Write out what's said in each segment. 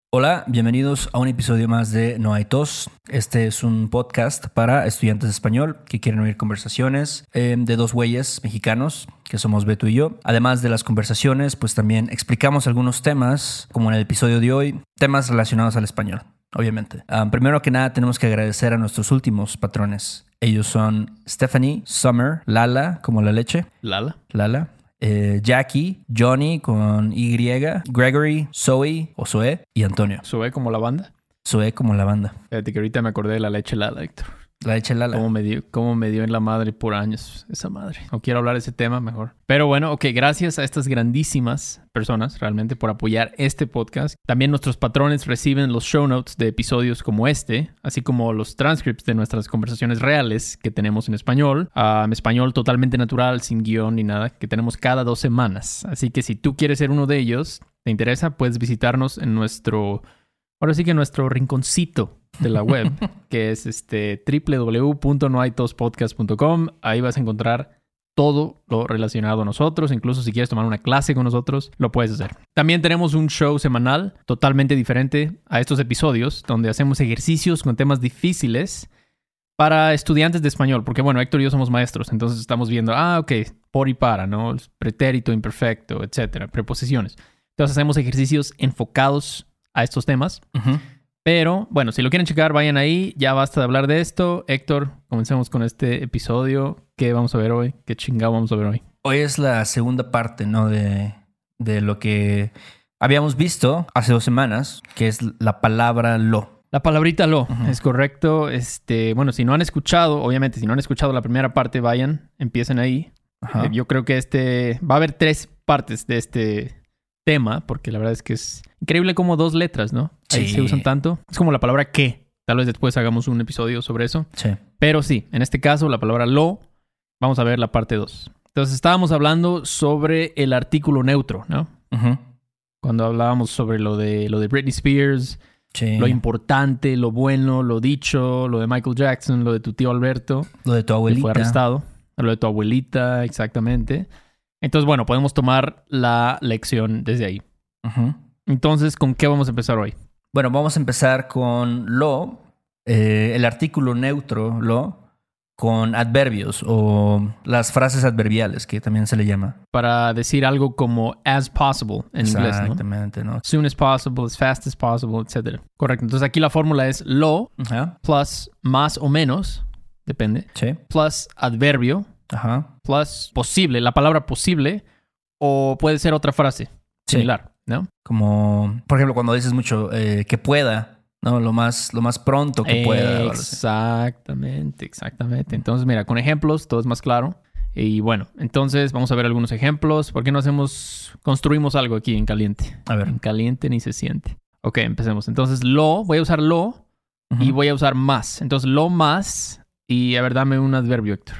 Hola, bienvenidos a un episodio más de No hay tos. Este es un podcast para estudiantes de español que quieren oír conversaciones de dos güeyes mexicanos, que somos Beto y yo. Además de las conversaciones, pues también explicamos algunos temas, como en el episodio de hoy, temas relacionados al español, obviamente. Primero que nada, tenemos que agradecer a nuestros últimos patrones. Ellos son Stephanie, Summer, Lala, como la leche. Lala. Jackie, Johnny con Y, Gregory, Zoe o Zoe y Antonio. Zoe como la banda. Zoe como la banda. Fíjate que ahorita me acordé de la leche Lala, Héctor. La leche Lala. Cómo me dio en la madre por años esa madre. No quiero hablar de ese tema mejor. Pero bueno, ok, gracias a estas grandísimas personas realmente por apoyar este podcast. También nuestros patrones reciben los show notes de episodios como este, así como los transcripts de nuestras conversaciones reales que tenemos en español totalmente natural, sin guión ni nada, que tenemos cada 2 semanas. Así que si tú quieres ser uno de ellos, te interesa, puedes visitarnos en nuestro rinconcito de la web, que es www.nohaytospodcast.com. Ahí vas a encontrar todo lo relacionado a nosotros. Incluso si quieres tomar una clase con nosotros, lo puedes hacer. También tenemos un show semanal totalmente diferente a estos episodios, donde hacemos ejercicios con temas difíciles para estudiantes de español. Porque bueno, Héctor y yo somos maestros, entonces estamos viendo, por y para, ¿no? El pretérito, imperfecto, etcétera, preposiciones. Entonces hacemos ejercicios enfocados a estos temas. Uh-huh. Pero, bueno, si lo quieren checar, vayan ahí. Ya basta de hablar de esto. Héctor, comencemos con este episodio. ¿Qué vamos a ver hoy? ¿Qué chingado vamos a ver hoy? Hoy es la segunda parte, ¿no? De lo que habíamos visto hace 2 semanas, que es la palabra lo. La palabrita lo, uh-huh. Es correcto. Bueno, si no han escuchado, obviamente, si no han escuchado la primera parte, vayan, empiecen ahí. Uh-huh. Yo creo que va a haber 3 partes de este tema, porque la verdad es que es increíble como 2 letras, ¿no? Ahí sí. Se usan tanto. Es como la palabra que. Tal vez después hagamos un episodio sobre eso. Sí. Pero sí, en este caso, la palabra lo, vamos a ver la parte 2. Entonces, estábamos hablando sobre el artículo neutro, ¿no? Uh-huh. Cuando hablábamos sobre lo de Britney Spears, sí. Lo importante, lo bueno, lo dicho, lo de Michael Jackson, lo de tu tío Alberto. Lo de tu abuelita. Que fue arrestado. Lo de tu abuelita, exactamente. Entonces, bueno, podemos tomar la lección desde ahí. Uh-huh. Entonces, ¿con qué vamos a empezar hoy? Bueno, vamos a empezar con lo, el artículo neutro, lo, con adverbios o las frases adverbiales, que también se le llama. Para decir algo como as possible en inglés, ¿no? Exactamente, ¿no? As soon as possible, as fast as possible, etc. Correcto. Entonces, aquí la fórmula es lo, uh-huh. plus más o menos, depende, sí. Plus adverbio, uh-huh. plus posible, la palabra posible, o puede ser otra frase similar, ¿no? Como, por ejemplo, cuando dices mucho que pueda, ¿no? Lo más pronto que pueda. Exactamente. Entonces, mira, con ejemplos todo es más claro. Y bueno, entonces vamos a ver algunos ejemplos. ¿Por qué no construimos algo aquí en caliente? A ver. En caliente ni se siente. Ok, empecemos. Entonces, voy a usar lo uh-huh. y voy a usar más. Entonces, lo más y a ver, dame un adverbio, Héctor.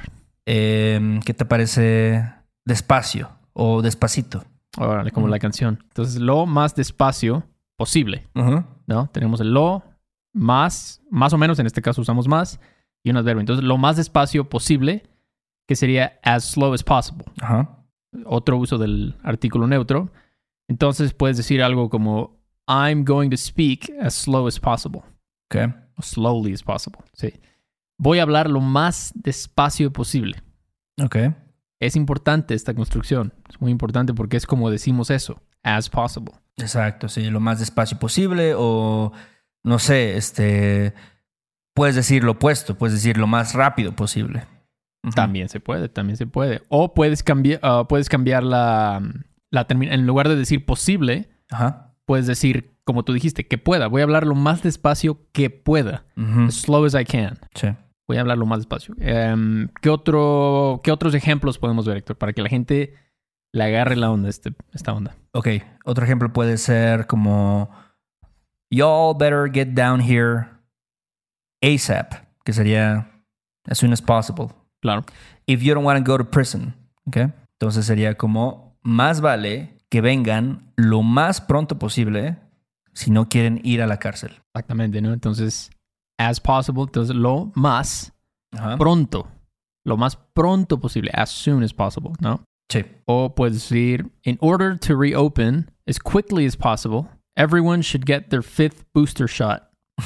¿Qué te parece despacio o despacito? Órale, como la canción. Entonces, lo más despacio posible. Uh-huh. ¿No? Tenemos el lo, más o menos, en este caso usamos más, y un adverbio. Entonces, lo más despacio posible, que sería as slow as possible. Uh-huh. Otro uso del artículo neutro. Entonces, puedes decir algo como I'm going to speak as slow as possible. Okay. O slowly as possible. Sí. Voy a hablar lo más despacio posible. Okay. Es importante esta construcción. Es muy importante porque es como decimos eso. As possible. Exacto, sí. Lo más despacio posible o, no sé, puedes decir lo opuesto. Puedes decir lo más rápido posible. Uh-huh. También se puede. O puedes cambiar la en lugar de decir posible, uh-huh. puedes decir, como tú dijiste, que pueda. Voy a hablar lo más despacio que pueda. Uh-huh. As slow as I can. Sí. Voy a hablar lo más despacio. ¿Qué otros ejemplos podemos ver, Héctor? Para que la gente le agarre la onda esta onda. Ok. Otro ejemplo puede ser como y'all better get down here ASAP, que sería as soon as possible. Claro. If you don't want to go to prison. Okay. Entonces sería como más vale que vengan lo más pronto posible si no quieren ir a la cárcel. Exactamente, ¿no? Entonces, as possible, entonces lo más uh-huh. pronto. Lo más pronto posible. As soon as possible, ¿no? Sí. O puedes decir, in order to reopen as quickly as possible, Everyone should get their 5th booster shot.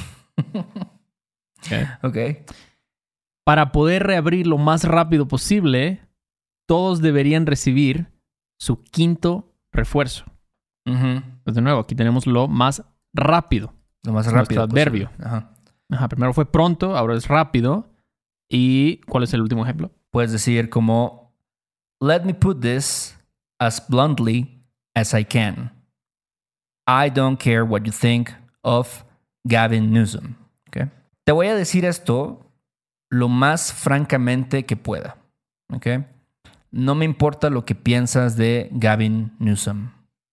Ok. Para poder reabrir lo más rápido posible, todos deberían recibir su 5º refuerzo. Pues de nuevo, aquí tenemos lo más rápido. Lo más Es rápido. nuestro adverbio. Ajá, primero fue pronto, ahora es rápido. ¿Y cuál es el último ejemplo? Puedes decir como, let me put this as bluntly as I can. I don't care what you think of Gavin Newsom. Okay. Te voy a decir esto lo más francamente que pueda. Okay. No me importa lo que piensas de Gavin Newsom.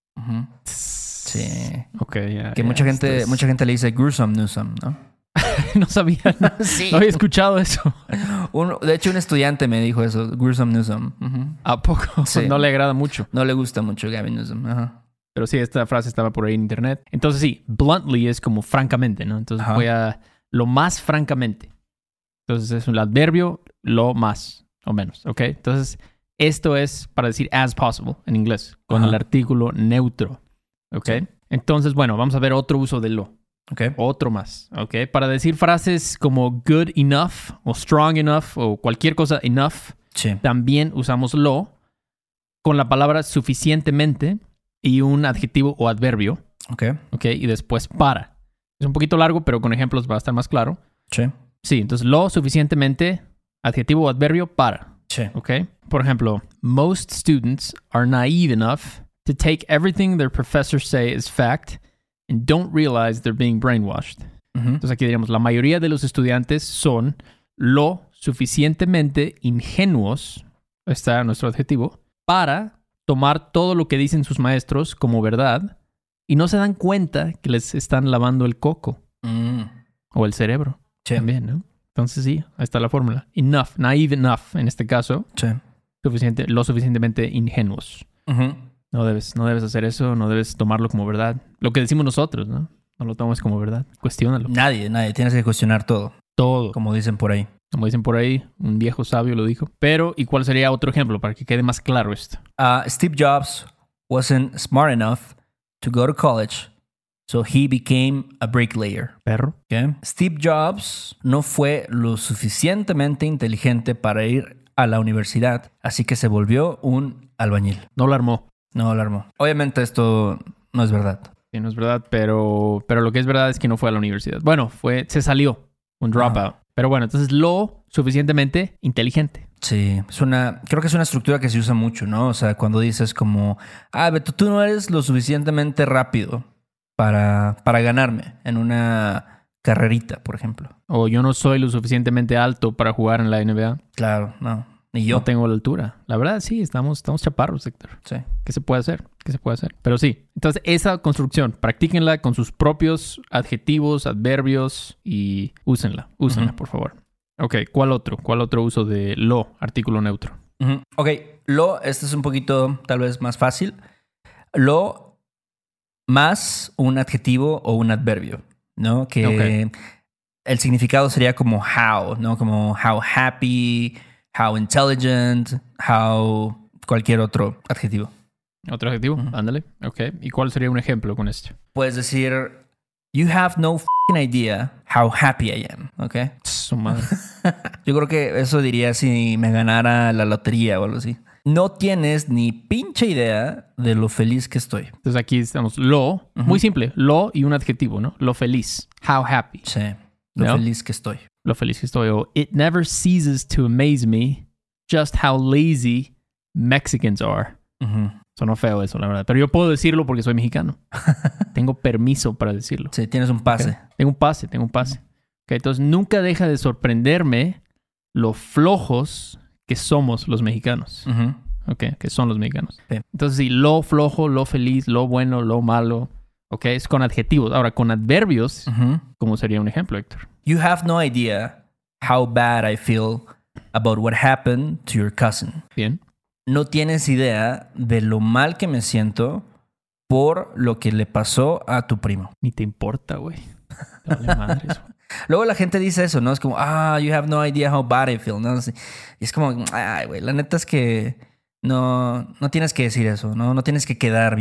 Sí. Ok, ya. Que mucha gente le dice gruesome Newsom, ¿no? No sabía. Sí. No había escuchado eso. De hecho, un estudiante me dijo eso, gruesome Newsom. ¿A poco? Sí. No le agrada mucho. No le gusta mucho Gavin Newsom. Ajá. Pero sí, esta frase estaba por ahí en internet. Entonces sí, bluntly es como francamente, ¿no? Entonces Ajá. voy a lo más francamente. Entonces es un adverbio, lo más o menos, ¿ok? Entonces esto es para decir as possible en inglés, con el artículo neutro, ¿ok? Sí. Entonces, bueno, vamos a ver otro uso de lo. Okay. Otro más, ¿ok? Para decir frases como good enough o strong enough o cualquier cosa enough, sí, también usamos lo con la palabra suficientemente y un adjetivo o adverbio. Ok. Ok, y después para. Es un poquito largo, pero con ejemplos va a estar más claro. Sí. Sí, entonces lo suficientemente, adjetivo o adverbio para. Sí. Ok. Por ejemplo, most students are naive enough to take everything their professors say as fact and don't realize they're being brainwashed. Entonces aquí diríamos, la mayoría de los estudiantes son lo suficientemente ingenuos, está nuestro adjetivo, para tomar todo lo que dicen sus maestros como verdad y no se dan cuenta que les están lavando el coco o el cerebro. Sí. También, ¿no? Entonces sí, ahí está la fórmula. Enough, naive enough en este caso. Sí. Lo suficientemente ingenuos. No debes hacer eso, no debes tomarlo como verdad. Lo que decimos nosotros, ¿no? No lo tomes como verdad. Cuestiónalo. Nadie. Tienes que cuestionar todo. Todo. Como dicen por ahí. Como dicen por ahí, un viejo sabio lo dijo. Pero, ¿y cuál sería otro ejemplo para que quede más claro esto? Steve Jobs wasn't smart enough to go to college, so he became a bricklayer. Perro. Okay. Steve Jobs no fue lo suficientemente inteligente para ir a la universidad, así que se volvió un albañil. No lo armó. No lo armó. Obviamente esto no es verdad. Sí, no es verdad, pero lo que es verdad es que no fue a la universidad. Bueno, se salió. Un dropout. Pero bueno, entonces lo suficientemente inteligente. Sí, creo que es una estructura que se usa mucho, ¿no? O sea, cuando dices como, Beto, tú no eres lo suficientemente rápido para ganarme en una carrerita, por ejemplo. O yo no soy lo suficientemente alto para jugar en la NBA. Claro, no. Ni yo. No tengo la altura. La verdad, sí, estamos chaparros, Héctor. Sí. ¿Qué se puede hacer? Pero sí. Entonces, esa construcción, practíquenla con sus propios adjetivos, adverbios y úsenla, por favor. Ok, ¿cuál otro uso de lo, artículo neutro? Ok, este es un poquito tal vez más fácil. Lo más un adjetivo o un adverbio, ¿no? Que el significado sería como how, ¿no? Como how happy, how intelligent, how cualquier otro adjetivo. ¿Otro adjetivo? Ándale. Ok. ¿Y cuál sería un ejemplo con esto? Puedes decir, you have no f***ing idea how happy I am, ¿ok? Su madre. Yo creo que eso diría si me ganara la lotería o algo así. No tienes ni pinche idea de lo feliz que estoy. Entonces aquí estamos lo, muy simple, lo y un adjetivo, ¿no? Lo feliz. How happy. Sí, lo feliz que estoy. Lo feliz que estoy. O it never ceases to amaze me just how lazy Mexicans are. Sonó feo eso, la verdad. Pero yo puedo decirlo porque soy mexicano. Tengo permiso para decirlo. Sí, tienes un pase. Okay. Tengo un pase. Okay, entonces nunca deja de sorprenderme lo flojos que somos los mexicanos. Okay, que son los mexicanos. Sí. Entonces sí, lo flojo, lo feliz, lo bueno, lo malo. Ok, es con adjetivos. Ahora, con adverbios, ¿cómo sería un ejemplo, Héctor? You have no idea how bad I feel about what happened to your cousin. Bien. No tienes idea de lo mal que me siento por lo que le pasó a tu primo. Ni te importa, güey. Dale madre eso. Luego la gente dice eso, ¿no? Es como, you have no idea how bad I feel, ¿no? Y es como, ay, güey, la neta es que no tienes que decir eso, ¿no? No tienes que quedar bien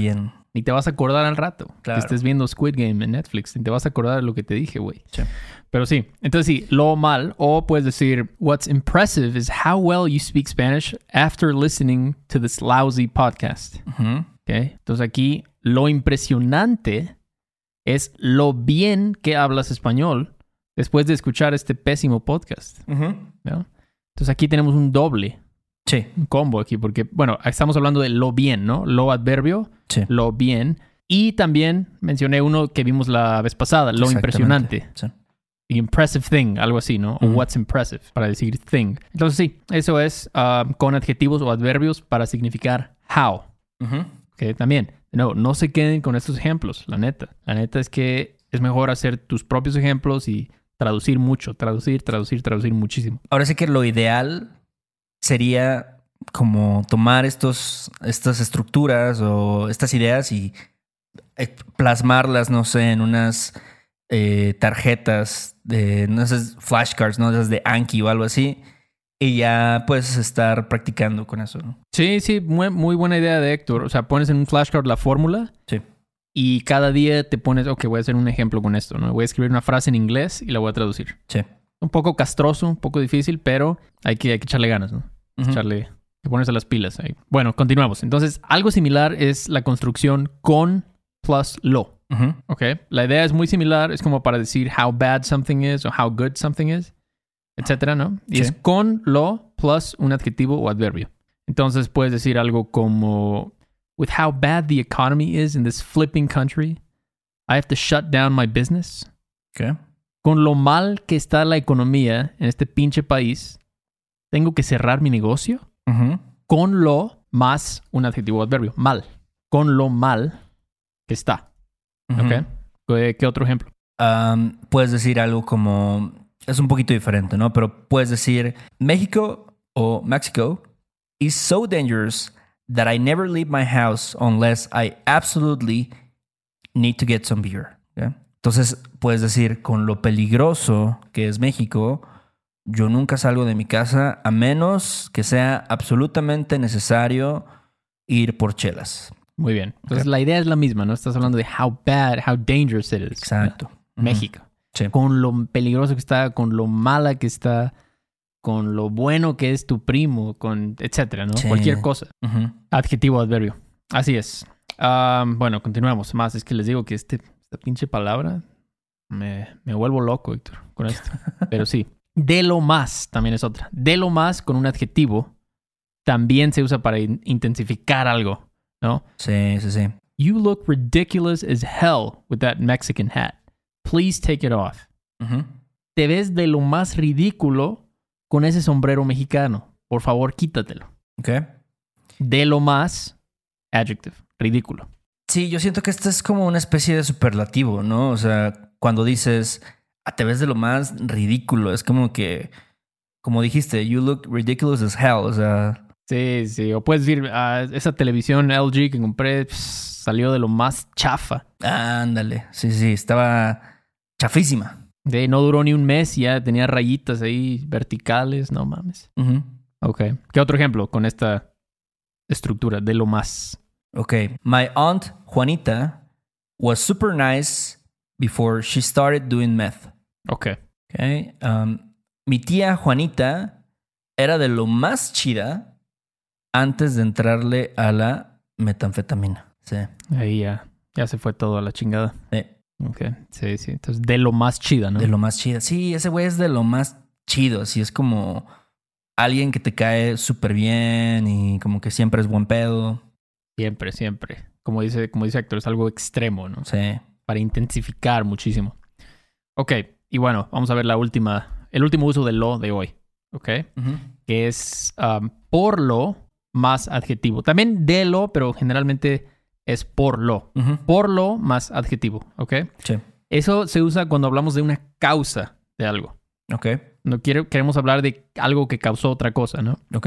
Ni te vas a acordar al rato. Claro. Que estés viendo Squid Game en Netflix. Ni te vas a acordar de lo que te dije, güey. Sí. Pero sí. Entonces sí, lo mal. O puedes decir, what's impressive is how well you speak Spanish after listening to this lousy podcast. Ujú. Okay. Entonces aquí, lo impresionante es lo bien que hablas español después de escuchar este pésimo podcast. Ujú. ¿No? Entonces aquí tenemos un doble. Sí. Un combo aquí, porque, bueno, estamos hablando de lo bien, ¿no? Lo adverbio, Sí. lo bien. Y también mencioné uno que vimos la vez pasada, lo Exactamente. impresionante. Sí. The impressive thing, algo así, ¿no? O Ujú. what's impressive, para decir thing. Entonces sí, eso es con adjetivos o adverbios para significar how. Ujú. Que también, no se queden con estos ejemplos, la neta. La neta es que es mejor hacer tus propios ejemplos y traducir mucho, traducir muchísimo. Ahora sí que lo ideal sería como tomar estas estructuras o estas ideas y plasmarlas, no sé, en unas tarjetas de, no sé, flashcards, ¿no? Esas de Anki o algo así. Y ya puedes estar practicando con eso, ¿no? Sí, muy, muy buena idea de Héctor. O sea, pones en un flashcard la fórmula Sí. y cada día te pones, ok, voy a hacer un ejemplo con esto, ¿no? Voy a escribir una frase en inglés y la voy a traducir. Sí. Un poco castroso, un poco difícil, pero hay que echarle ganas, ¿no? Ujú. Echarle, que ponerse las pilas ahí. Bueno, continuamos. Entonces, algo similar es la construcción con plus lo. Ujú. ¿Ok? La idea es muy similar. Es como para decir how bad something is o how good something is, etcétera, ¿no? Y Sí. es con lo plus un adjetivo o adverbio. Entonces, puedes decir algo como with how bad the economy is in this flipping country, I have to shut down my business. Ok. Con lo mal que está la economía en este pinche país, tengo que cerrar mi negocio. Ujú. Con lo más un adjetivo o adverbio. Mal. Con lo mal que está. Ujú. ¿Ok? ¿Qué otro ejemplo? Puedes decir algo como... Es un poquito diferente, ¿no? Pero puedes decir México o Mexico is so dangerous that I never leave my house unless I absolutely need to get some beer. ¿Ok? Entonces puedes decir con lo peligroso que es México, yo nunca salgo de mi casa a menos que sea absolutamente necesario ir por chelas. Muy bien. Entonces Ok. la idea es la misma, ¿no? Estás hablando de how bad, how dangerous it is. Exacto. Ujú. México. Sí. Con lo peligroso que está, con lo mala que está, con lo bueno que es tu primo, con etcétera, ¿no? Sí. Cualquier cosa. Ujú. Adjetivo, adverbio. Así es. Bueno, continuamos. Más es que les digo que esta pinche palabra me vuelvo loco, Héctor, con esto. Pero sí. De lo más también es otra. De lo más con un adjetivo también se usa para intensificar algo, ¿no? Sí, sí, sí. You look ridiculous as hell with that Mexican hat. Please take it off. Ujú. Te ves de lo más ridículo con ese sombrero mexicano. Por favor, quítatelo. Ok. De lo más, adjective, ridículo. Sí, yo siento que esto es como una especie de superlativo, ¿no? O sea, cuando dices, te ves de lo más ridículo, es como que, como dijiste, you look ridiculous as hell, o sea... Sí. O puedes decir, esa televisión LG que compré salió de lo más chafa. Ándale, sí, estaba chafísima. No duró ni un mes y ya tenía rayitas ahí verticales. No mames. Ujú. Ok. ¿Qué otro ejemplo con esta estructura de lo más? Ok, my aunt Juanita was super nice before she started doing meth. Ok. Okay. Mi tía Juanita era de lo más chida antes de entrarle a la metanfetamina. Sí. Ahí ya se fue todo a la chingada. Ok. Sí. Entonces, de lo más chida, ¿no? De lo más chida. Sí, ese güey es de lo más chido. Así es como alguien que te cae súper bien y como que siempre es buen pedo. Siempre. Como dice Héctor, es algo extremo, ¿no? Sí. Para intensificar muchísimo. Ok. Y bueno, vamos a ver el último uso del lo de hoy. Ok. Ujú. Que es por lo más adjetivo. También de lo, pero generalmente es por lo. Ujú. Por lo más adjetivo. Ok. Sí. Eso se usa cuando hablamos de una causa de algo. Ok. Queremos hablar de algo que causó otra cosa, ¿no? Ok.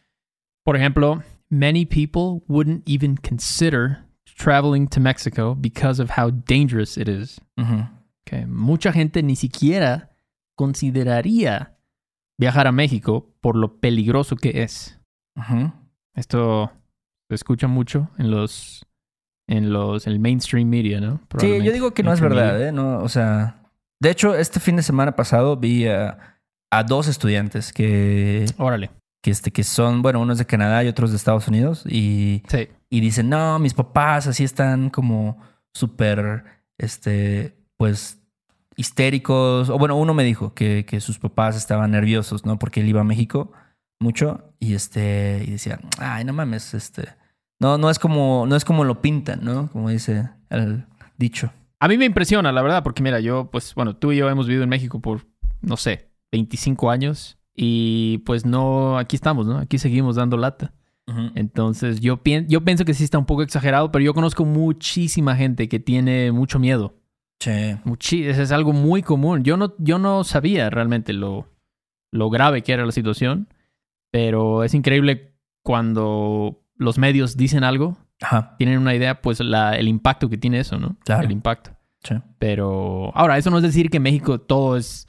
Por ejemplo, many people wouldn't even consider traveling to Mexico because of how dangerous it is. Ujú. Okay. Mucha gente ni siquiera consideraría viajar a México por lo peligroso que es. Ujú. Esto se escucha mucho en los en el mainstream media, ¿no? Sí, yo digo que no es verdad, ¿eh? No, o sea, de hecho, este fin de semana pasado vi a dos estudiantes Órale. que son, bueno, unos de Canadá y otros de Estados Unidos y Sí. dicen, no, mis papás así están como súper, pues, histéricos. O bueno, uno me dijo que sus papás estaban nerviosos, ¿no? Porque él iba a México mucho y y decía, ay, no mames, no es como lo pintan, ¿no? Como dice el dicho. A mí me impresiona, la verdad, porque mira, yo, pues, bueno, tú y yo hemos vivido en México por, no sé, 25 años y pues no, aquí estamos, ¿no? Aquí seguimos dando lata. Ujú. Entonces, yo pienso que sí está un poco exagerado, pero yo conozco muchísima gente que tiene mucho miedo. Sí. Eso es algo muy común. Yo no sabía realmente lo grave que era la situación, pero es increíble cuando los medios dicen algo, Ajá. tienen una idea, pues el impacto que tiene eso, ¿no? Claro. El impacto. Sí. Pero ahora, eso no es decir que en México todo es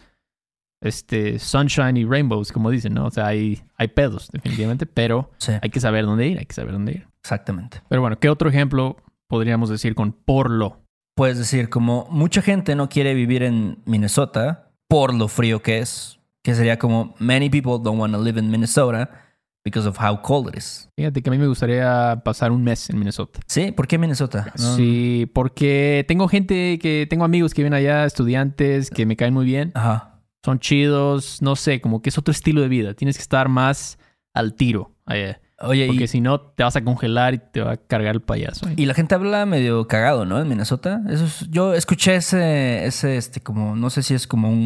sunshine y rainbows, como dicen, ¿no? O sea, hay pedos, definitivamente, pero Sí. hay que saber dónde ir, Exactamente. Pero bueno, ¿qué otro ejemplo podríamos decir con por lo? Puedes decir, como mucha gente no quiere vivir en Minnesota por lo frío que es, que sería como many people don't want to live in Minnesota because of how cold it is. Fíjate que a mí me gustaría pasar un mes en Minnesota. ¿Sí? ¿Por qué Minnesota? No. Sí, porque tengo amigos que viven allá, estudiantes que me caen muy bien. Ajá. Son chidos, no sé, como que es otro estilo de vida. Tienes que estar más al tiro allá. Oye, Porque si no, te vas a congelar y te va a cargar el payaso. y la gente habla medio cagado, ¿no? En Minnesota. Yo escuché como, no sé si es como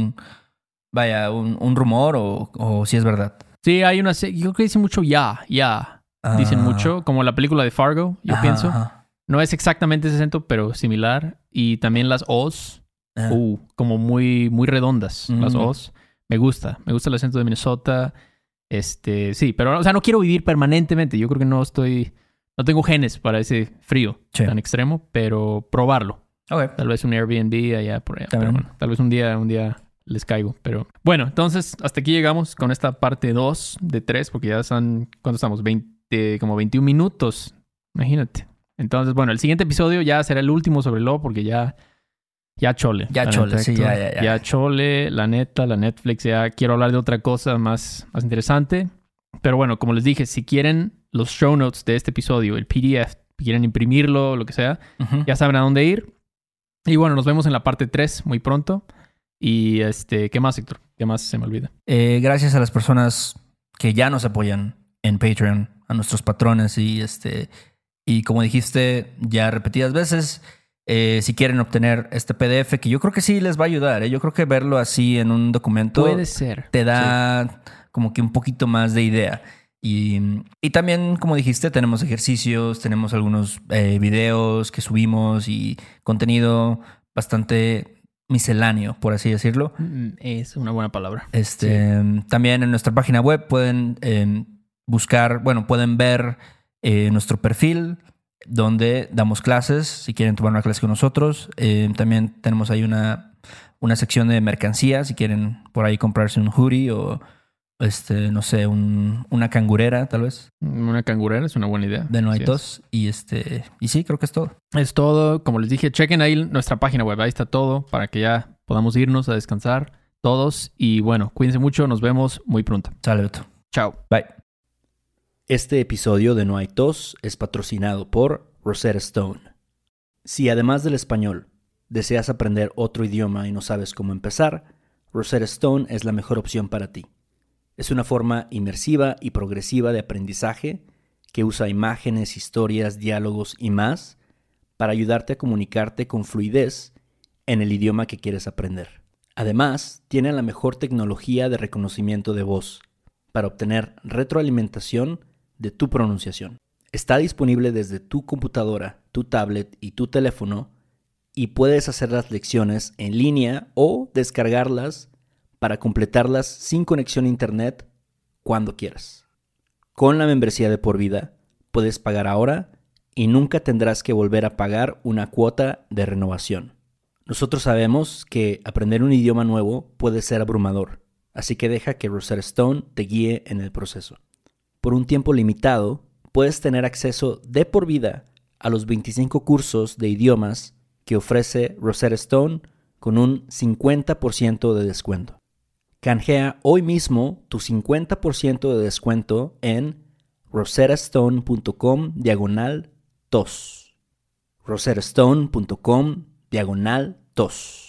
un rumor o si es verdad. Sí, yo creo que dicen mucho ya. Dicen mucho, como la película de Fargo, yo Ajá, pienso. ajá. No es exactamente ese acento, pero similar. Y también las O's, Ajá. como muy, muy redondas, las Ujú. O's. Me gusta el acento de Minnesota. Sí, pero, o sea, no quiero vivir permanentemente. Yo creo que no tengo genes para ese frío Sí. tan extremo, pero probarlo. Ok. Tal vez un Airbnb allá por allá. Pero También. bueno, tal vez un día les caigo. Pero bueno, entonces hasta aquí llegamos con esta parte 2 de 3, porque ya son, ¿cuánto estamos? Como 21 minutos. Imagínate. Entonces, bueno, el siguiente episodio ya será el último sobre lo, porque ya chole. Ya la chole, neta, sí, Héctor. ya. Ya chole, la neta, la Netflix. Ya quiero hablar de otra cosa más interesante. Pero bueno, como les dije, si quieren los show notes de este episodio, el PDF, si quieren imprimirlo, lo que sea, Ujú. ya saben a dónde ir. Y bueno, nos vemos en la parte 3 muy pronto. Y ¿qué más, Héctor? ¿Qué más se me olvida? Gracias a las personas que ya nos apoyan en Patreon, a nuestros patrones y como dijiste ya repetidas veces, si quieren obtener este PDF, que yo creo que sí les va a ayudar, ¿eh? Yo creo que verlo así en un documento Puede ser. te da como que un poquito más de idea. Y también, como dijiste, tenemos ejercicios, tenemos algunos videos que subimos y contenido bastante misceláneo, por así decirlo. Es una buena palabra. También en nuestra página web pueden pueden ver nuestro perfil donde damos clases, si quieren tomar una clase con nosotros. También tenemos ahí una sección de mercancía, si quieren por ahí comprarse un hoodie o no sé, una cangurera, tal vez, Una cangurera es una buena idea. de No Hay Así Tos. Y sí, creo que es todo. Es todo. Como les dije, chequen ahí nuestra página web. Ahí está todo para que ya podamos irnos a descansar todos. Y bueno, cuídense mucho. Nos vemos muy pronto. Sale, Beto. Chao. Bye. Este episodio de No Hay Tos es patrocinado por Rosetta Stone. Si además del español deseas aprender otro idioma y no sabes cómo empezar, Rosetta Stone es la mejor opción para ti. Es una forma inmersiva y progresiva de aprendizaje que usa imágenes, historias, diálogos y más para ayudarte a comunicarte con fluidez en el idioma que quieres aprender. Además, tiene la mejor tecnología de reconocimiento de voz para obtener retroalimentación de tu pronunciación. Está disponible desde tu computadora, tu tablet y tu teléfono y puedes hacer las lecciones en línea o descargarlas para completarlas sin conexión a internet cuando quieras. Con la membresía de por vida, puedes pagar ahora y nunca tendrás que volver a pagar una cuota de renovación. Nosotros sabemos que aprender un idioma nuevo puede ser abrumador, así que deja que Rosetta Stone te guíe en el proceso. Por un tiempo limitado, puedes tener acceso de por vida a los 25 cursos de idiomas que ofrece Rosetta Stone con un 50% de descuento. Canjea hoy mismo tu 50% de descuento en rosettastone.com/tos. rosettastone.com/tos.